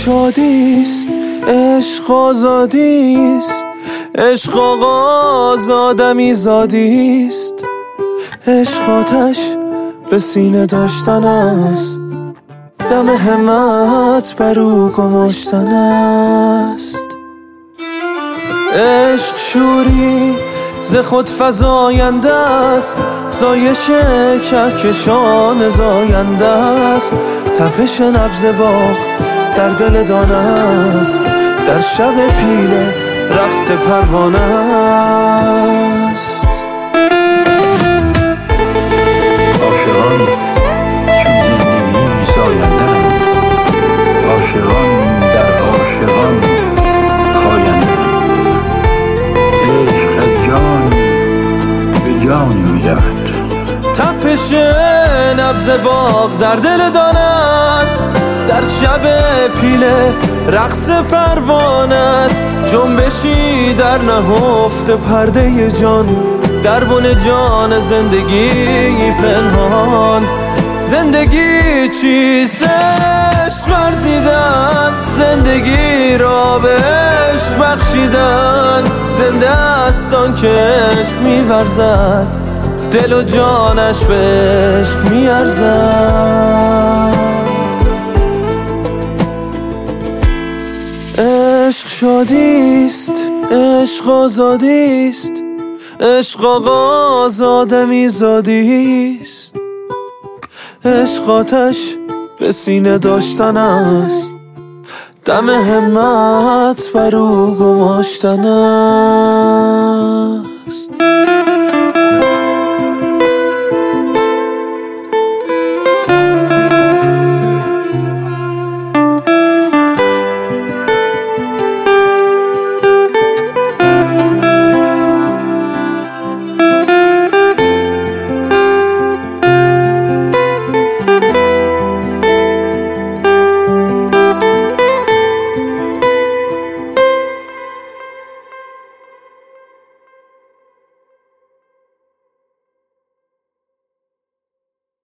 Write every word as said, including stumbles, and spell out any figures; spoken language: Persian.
شادیست، عشق آزادیست، عشق آغاز آدمی زادیست، عشق آتش به سینه داشتن است، دم همت برو گماشتن است. عشق شوری ز خود فزاینده است، زایش کهکشان زاینده است، تپش نبض باغ در دل دانه است، در شب پیله رقص پروانه است. عاشقان چون زندگی زاینده‌اند، عاشقان در عاشقان خاینده‌اند. عشق از جان به جان می‌رود، تپش نبض باغ در دل دانه است، در شب پیله رقص پروانه است، جنبشی در نهفته پرده جان، در بن جان زندگی پنهان. زندگی چیست؟ عشق ورزیدن، زندگی را به عشق بخشیدن، زنده است آن که عشق می‌ورزد، دل و جانش به عشق می‌ارزد. عشق شادیست، عشق آزادیست، عشق آغاز آدمی زادیست، عشق آتش به سینه داشتن است، دم همت برو گماشتن است.